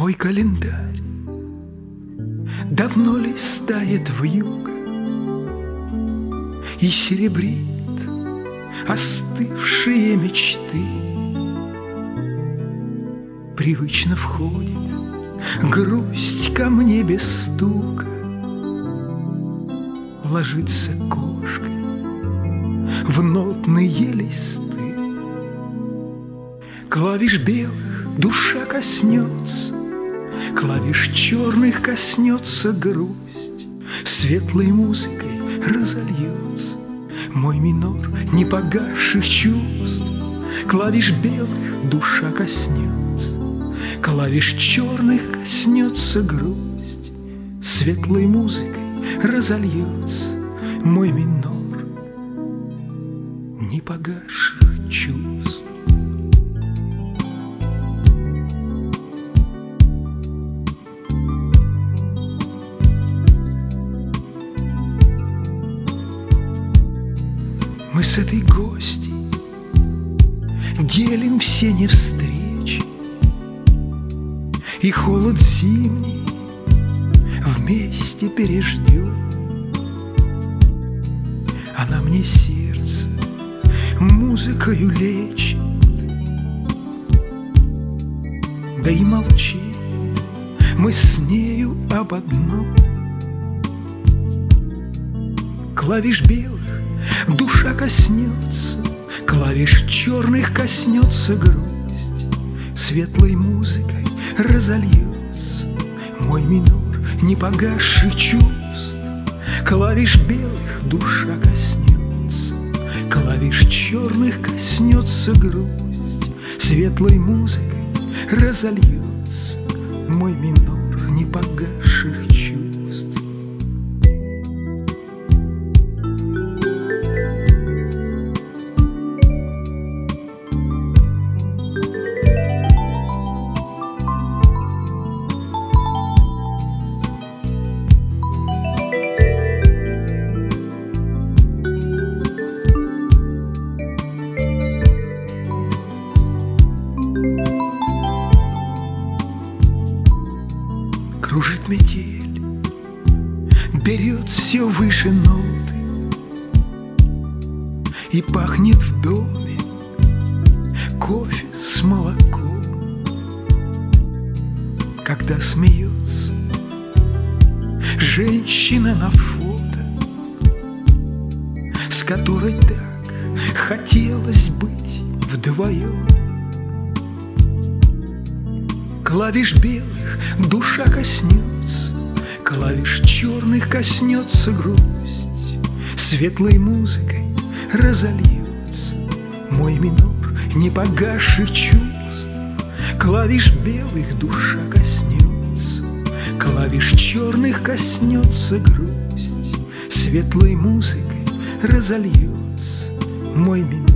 Мой календарь давно листает вьюга и серебрит остывшие мечты. Привычно входит грусть ко мне без стука, ложится кошкой в нотные листы. Клавиш белых душа коснется, клавиш черных коснется грусть, светлой музыкой разольется мой минор непогасших чувств. Клавиш белых душа коснется, клавиш черных коснется грусть, светлой музыкой разольется мой минор непогасших чувств. Мы с этой гостьей делим все невстречи, и холод зимний вместе переждем. Она мне сердце музыкою лечит, да и молчим мы с нею об одном. Клавиш белых душа коснется, клавиш черных коснется грусть, светлой музыкой разольется мой минор непогасших чувств. Клавиш белых душа коснется, клавиш черных коснется грусть, светлой музыкой разольется мой минор непогасших чувств. Кружит метель, берет все выше ноты, и пахнет в доме кофе с молоком. Когда смеется женщина на фото, с которой так хотелось быть вдвоем. Клавиш белых душа коснется, клавиш черных коснется грусть, светлой музыкой разольется мой минор непогасших чувств. Клавиш белых душа коснется, клавиш черных коснется грусть, светлой музыкой разольется мой минор